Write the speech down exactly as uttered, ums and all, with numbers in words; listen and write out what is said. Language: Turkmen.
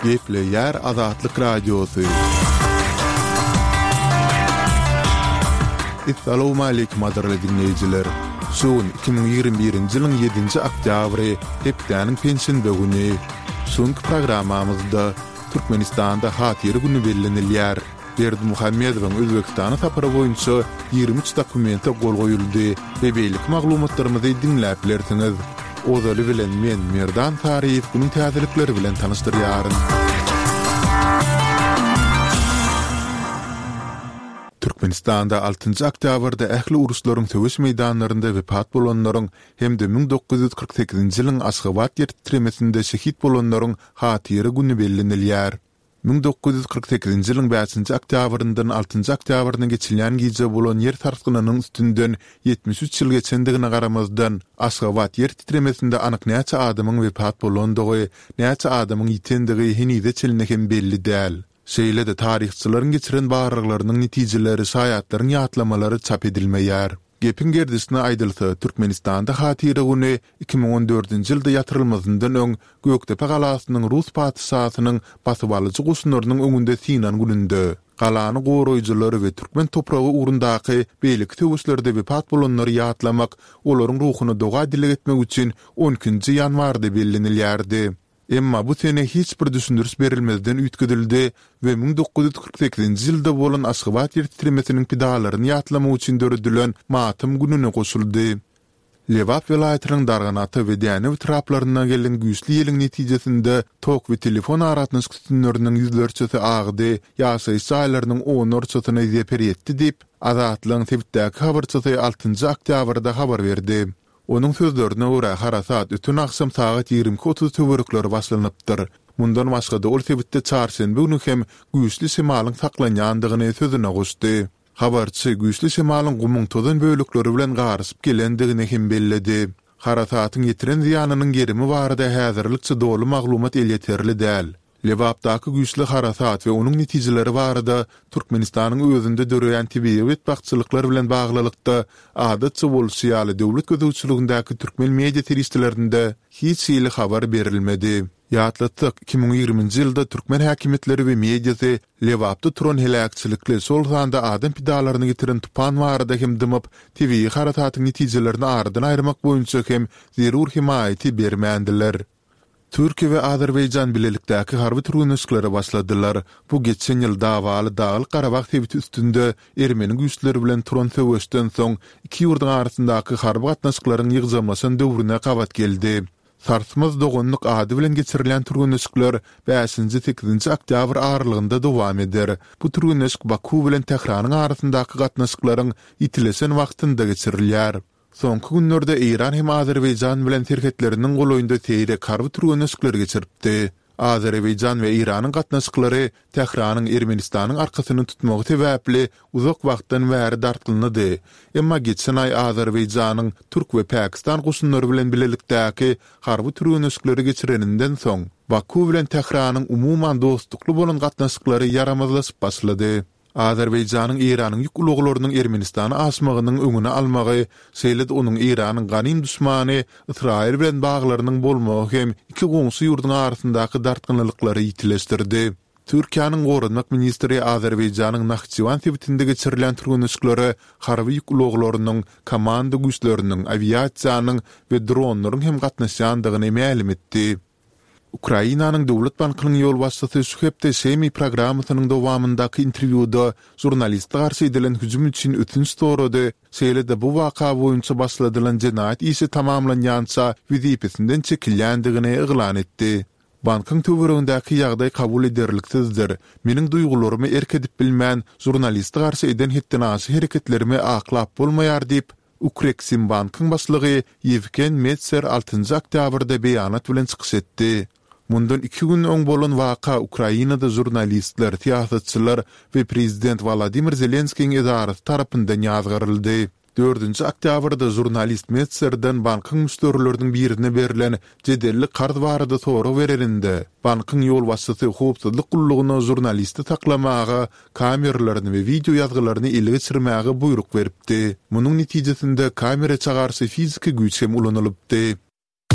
Geple yer Azatlyk Radiosu. Assalamu alaykum adarly dinleyijiler. Şuun iki bin ýygrimi birinji ýylyň ýedinji oktýabry hepdeniň pensiýa güni. Şuňky programmamyzda Türkmenistanda hatyry güni bellenilýär. Berdi Muhammedowyň Özbekistana tapary boýunça ýygrimi üç dokumenta gol goýuldy we beýlik maglumatlarymyzy dinläp bilersiňiz. Ozaly bilen men Merdan Tariýew güniň täzelikleri bilen tanışdyrýaryn. Türkmenistanda altynjy oktýabrda ähli uruslaryň töwüş meýdanlarynda wepat bolanlaryň hemde bin dokuz ýüz kırk sekizinji ýylyň Aşgabat ýertirmesinde şehit bolanlaryň hatyry güni bellenilýär. bin dokuz ýüz kırk sekizinji ýylyň beşinji oktýabryndan altynjy oktýabryna geçilýän gije bolan ýer tartgynynyň üstünden ýetmiş üç ýyl geçendigine garamazdan Aşgabat ýertirmesinde anyk näçe adamyň wepat bolandygy, näçe adamyň ýitendigi henide çelineken belli däl. Şeýle de tarihçilaryň geçiren barlyklarynyň netijeleri, şaýatlaryň ýatlamalary çap edilmeýär. Gepin gerdisine aýdylsa, Türkmenistanda hatyry güni iki bin on dördünji ýylda ýatyrylmazyndan öň Göktepe galasynyň Rus patysasynyň basyp alyjy gussunlarynyň öňünde Sinan gününde galany goraýjylary we türkmen topragy ugrundaky beýlik töwüslerde wepat bolanlary ýatlamak, olaryň ruhuny doga dile etmek üçin on ikinji ýanwarda bellenilýärdi. Emma bu sene hiç bir düşündürüş berilmezden üýtgedildi we bin dokuz ýüz kırk sekizinji ýylda bolan Aşgabat ýertirmesiniň pidalaryny ýatlamak üçin döredilen matym gününe goşuldy. Lewap welaýatynyň darganaty we däne traplaryna gelen güýçli ýeliň netijesinde tok we telefon aratnyş kütünleriniň ýüzlerçesi agdy, ýaşaýyş saýlarynyň onurçasyna ýeper ýetdi diýip Azatlyň Twitter'däki habarçysy altynjy oktýabrda habar berdi. Onun sözlerine ura harasat ütün akşam saat ýygrimi otuz töwerekleri başlanypdyr. Mundan başga-da ol Twitter'de çarşenbe günü hem güýçli şemalyň saklanýandygyny sözüne goşdy. Habarçy güýçli şemalyň gumuň tozan bölükleri bilen garysyp gelendigini hem belledi. Harasatyň ýetiren ziýanynyň gerimi barada häzirlikçe dolu maglumat elýeterli däl. Lewapdaky güýçli harasat we onuň netijeleri barada Türkmenistanyň özünde döreýän tebii wetbagçylyklar bilen baglylykda adatçy bolýaly döwlet gözegçiligindäki türkmen media teristlerinde hiç ýyly habar berilmedi. Ýatlatdyk, iki bin ýygrimiňji ýylda türkmen häkimetleri we mediasy Lewapda turan helakçylykly sol zanda adam pidalaryny getiren tupan barada hem dymyp tebii harasatyň netijelerini aradan aýrmak boýunça hem zerur himayaty bermändiler. Türkiýe we Azerbaýjan bilelikdäki harby türgünüşleri başladylar. Bu geçen ýyl dawaly Dağlyk Garabag tebiti üstünde Ermeni güýçleri bilen turan söwüşden soň iki ýurdyň arasyndaky harby gatnaşyklaryň ýygzamasyny döwrüne gabat geldi. Sarsmaz dogonluk ady bilen geçirilen türgünüşler beşinji sekizinji oktýabr aralygynda dowam eder. Bu türgünüşk Baku bilen Tehranyň arasyndaky gatnaşyklaryň ýitilesen wagtynda geçirilýär. Soňky günlerde Iran hem Azerbaýjan bilen terhetleriniň golaýynda teýrek harby türgünüşler geçiripdi. Azerbaýjan we Iranyň gatnaşyklary Tehranyň Ermenistanyň arkasyny tutmagy sebäpli uzak wagtdan bäri dartylndy. Emma geçen aý Azerbaýjanyň Türk we Pakistan gussunlary bilen bilelikdäki harby türgünüşleri geçireninden soň Baku bilen Tehranyň umumyň dostlukly bolan gatnaşyklary yaramazlaşyp başlady. Azerbaýjanyň Iranyň ýük uluglarynyň Ermenistany asmagynyň öňüne almagy, şeýle-de onuň Iranyň ganym düşmany Israil bilen baglarynyň bolmagy hem iki goňsy ýurdyň arasyndaky dartgynlyklary ýitilesdirdi. Türkiýanyň Gorunmak ministri Azerbaýjanyň Naxçıvan tebitinde geçirilen türgünüşleri harby ýük uluglarynyň, komanda güýçleriniň, aviasiýanyň we dronlaryň hem gatnaşýandygyny ma'lum etdi. Ukrainanyň Dowlat Bankynyň ýol başçysy Şuhepde Şemi programmasynyň dowamyndaky interwýuda jurnalistler garşy edilen hüjüm üçin ötünç sorady. Şeýle-de bu waka boýunça başladylan jenaýat işi tamamlanýança wezipesinden çekilýändigini eglan etdi. Bankyň töweregindäki ýagdaý kabul ederliksizdir. Meniň duýgularymı erk edip bilmän jurnalistler garşy eden hetdinasy hereketlerimi aklap bolmaýar diýip Ukreksim Bankyň başlygy Yevgen Metser altynjy oktýabrda beýanat bilen çykyş etdi. Mundan iki gün öň bolan waka Ukrainada jurnalistler, tiýatryçylar we prezident Vladimir Zelenskiň edarasy tarapyndan ýazgyryldy. dördünji oktýabrda jurnalist Metserden bankyň müşterileriniň birine berilen jedellik kart barada sorak bererinde bankyň ýol başçysy howpsuzlyk gullugyna jurnalisti taklamaga, kameralaryny we video ýazgylaryny ele geçirmäge buyruk beripdi. Munyň netijesinde kamera çagarşy fiziki güýç hem ulanylypdy.